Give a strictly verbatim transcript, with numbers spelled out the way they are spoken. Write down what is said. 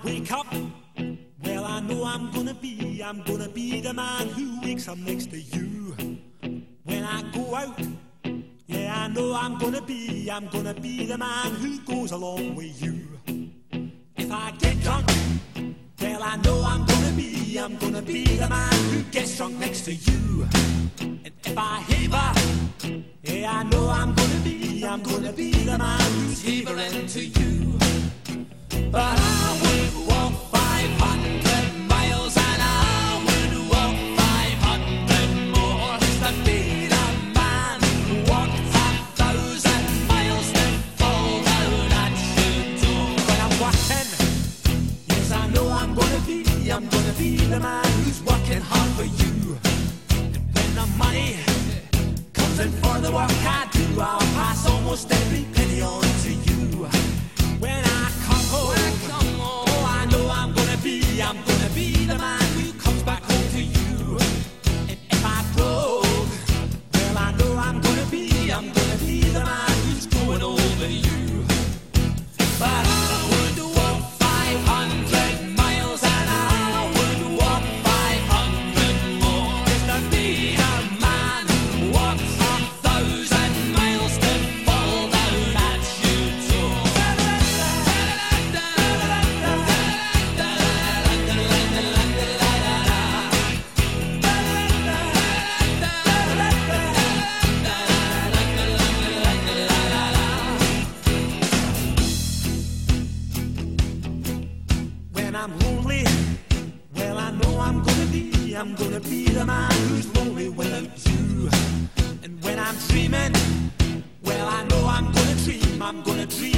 wake up, well, I know I'm gonna be, I'm gonna be the man who wakes up next to you. When I go out, yeah, I know I'm gonna be, I'm gonna be the man who goes along with you. If I get drunk, well, I know I'm gonna be, I'm gonna be the man who gets drunk next to you. And if I haver, yeah, I know I'm gonna be, I'm gonna be the man who's havering to you. But I would walk five hundred miles and I would walk five hundred more just to be the man who walked a thousand miles to fall down at your door. When I'm walking, yes, I know I'm gonna be, I'm gonna be the man who's working hard for you. And when the money comes in for the work I do, I'll pass almost every penny on to you. When I come home, oh, I know I'm gonna be, I'm gonna be the man who comes back home to you. And if I broke, well, I know I'm gonna be, I'm gonna be the man who's going over you. But I would walk five hundred miles and I would walk five hundred more just to be the man who walks a thousand miles to fall down at your door. When I'm lonely, well, I know I'm gonna be, I'm gonna be the man who's lonely without you. And when I'm dreaming, well, I know I'm gonna dream, I'm gonna dream